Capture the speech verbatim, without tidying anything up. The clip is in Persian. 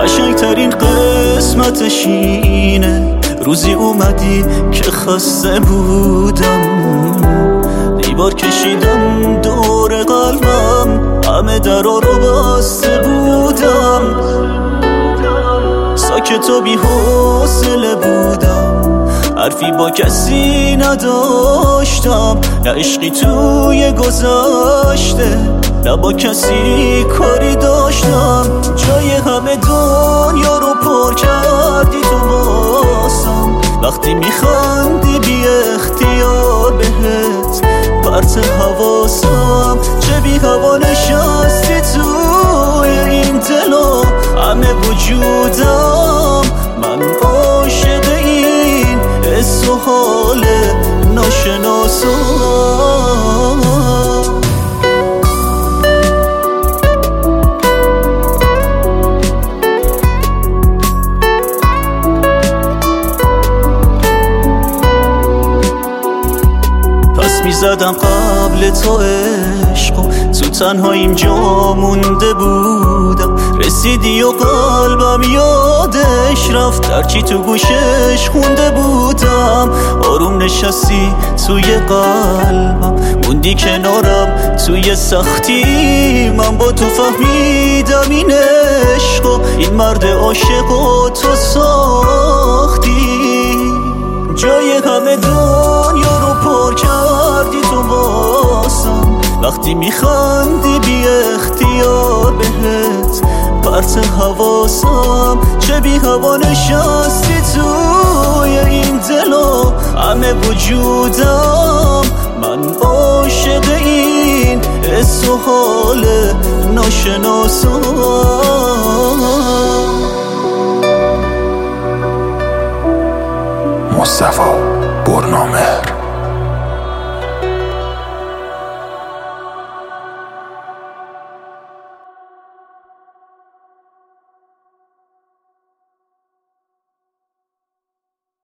قشنگترین قسمتش اینه روزی اومدی که خسته بودم، دیوار کشیدم دور قلبم، همه درا رو بسته بودم، ساکت و بی حوصله بودم، حرفی با کسی نداشتم، نه عشقی توی گذشته نه با کسی کاری داشتم. جای همه دنیا رو پر کردی تو واسم، وقتی میخندی بی اختیار بهت پرت حواسم، چه بی هوا نشستی توی این دل و همه وجودم، من عاشق این حس و حال ناشناسم. میزدم قبل تو عشقو، تو تنهاییم جا مونده بودم، رسیدی و قلبم یادش رفت، درچی تو گوشش خونده بودم، آروم نشستی توی قلبم، موندی کنارم توی سختی، من با تو فهمیدم این عشقو، این مرد عاشقو تو ساختی، جای همه دنیا رو پر کردی تو واسم، وقتی میخندی بی اختیار بهت پرت حواسم، چه بی هوا نشستی توی این دل و همه وجودم، من عاشق این حس و حال ناشناسم. مصطفی برنامه